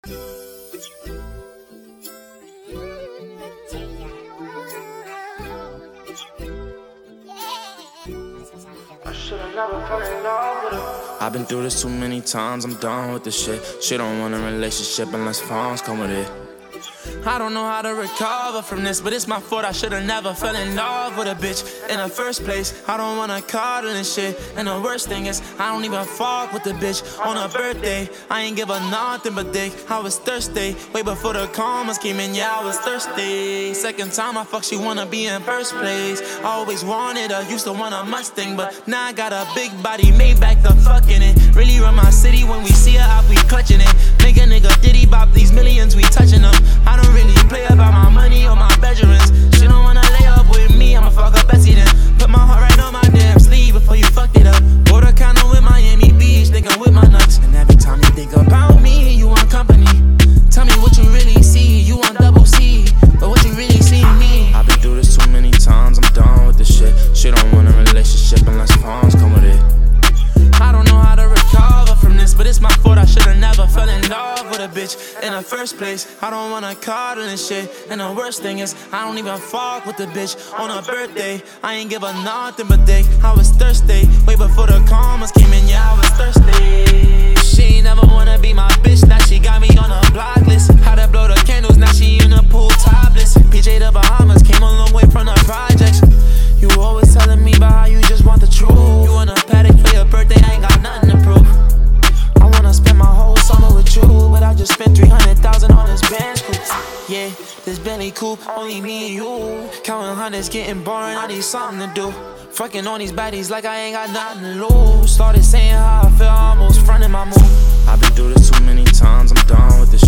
I've been through this too many times, I'm done with this shit. She don't want a relationship unless phones come with it. I don't know how to recover from this, but it's my fault. I should've never fell in love with a bitch in the first place. I don't wanna cuddle and shit, and the worst thing is I don't even fuck with the bitch on her birthday. I ain't give her nothing but dick. I was thirsty, way before the commas came in, yeah, I was thirsty. Second time I fuck, she wanna be in first place. I always wanted her, used to want a Mustang, but now I got a big body, made back the fucking it. Really run my city when we see her out, we clutching it. Nigga, diddy bop, these millions, we touching them. I don't really play about my money or my Benjamins. She don't wanna lay up with me, I'ma fuck up Betsy then. Put my heart right on my damn sleeve before you fucked it up. Bought a condo with Miami Beach, thinking with my nuts. And every time you think about me, you want company. Tell me what you really see, you want double C, but what you really see in me. I've been through this too many times, I'm done with this shit. She don't want a relationship unless phones come with it. I don't know how to recover from this, but it's my fault. I should've never fell in love with a bitch in the first place. I don't wanna cuddle and shit, and the worst thing is I don't even fuck with the bitch on her birthday. I ain't give her nothing but dick. I was thirsty, way before the commas came in, yeah, I was thirsty. She ain't never wanna be my bitch, now she got me on a block list. How to blow the candles, now she in the pool topless. PJ the Bahamas, came a long way from the projects. You always telling me about how you just want the truth. You in a paddock for your birthday, I ain't got nothing to prove. I wanna spend my whole summer with you, but I just spent 300,000 on this Benz coupe. Yeah, this Bentley coupe, only me and you. Counting hundreds getting boring, I need something to do. Fucking on these baddies like I ain't got nothing to lose. Started saying how I feel, almost fronting my move. I've been through this too many times, I'm done with this